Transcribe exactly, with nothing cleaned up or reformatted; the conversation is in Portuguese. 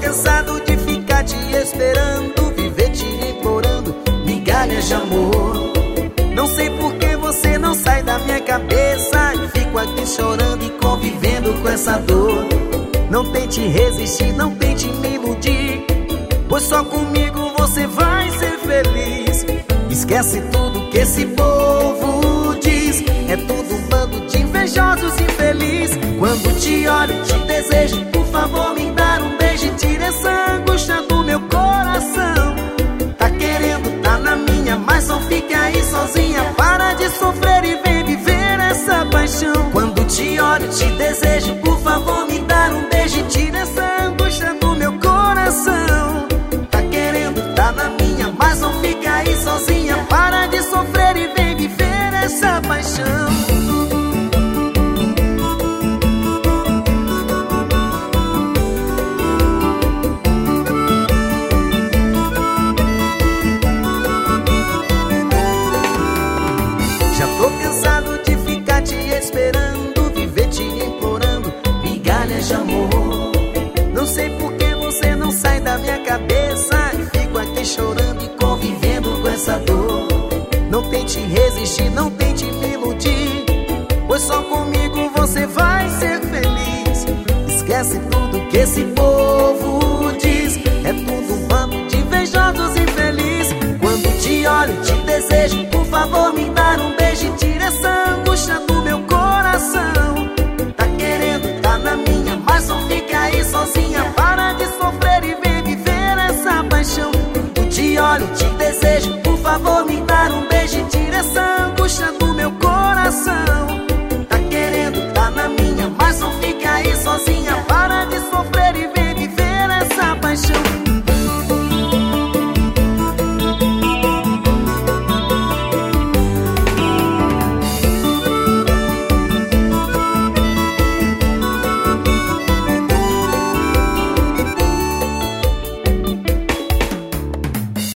cansado de ficar te esperando, viver te implorando migalhas de amor. Não sei por que você não sai da minha cabeça, e fico aqui chorando e convivendo com essa dor. Não tente resistir, não tente me iludir, pois só comigo você vai ser feliz. Esquece tudo que esse povo diz, é tudo um bando de invejosos infelizes. Quando te olho, te desejo, por favor me dá um beijo e tira essa angústia do meu coração. Tá querendo, tá na minha, mas não fique aí sozinha. Para de sofrer e vem viver essa paixão. Quando te olho, te desejo, por favor me dá um beijo e tira essa angústia do meu coração. Tá querendo, tá na minha, mas não fica aí sozinha. Para de sofrer e vem viver essa paixão. Já tô cansado de ficar te esperando, viver te implorando migalhas de amor. Não sei por que você não sai da minha cabeça, e fico aqui chorando e convivendo com essa dor. Não tente resistir, não tente me iludir, pois só comigo você vai ser feliz. Esquece tudo que esse povo diz, é tudo um bando de invejosos infelizes. Quando te olho, te desejo, por favor me dá um beijo e tira essa angústia do meu coração. Tá querendo, tá na minha, mas não fica aí sozinha. Para de sofrer e vem viver essa paixão. Quando te olho, te desejo, por favor me dá um beijo e tira essa angústia do meu coração. Tá querendo, tá na minha, mas não fica aí sozinha. Para de sofrer e vem viver essa paixão.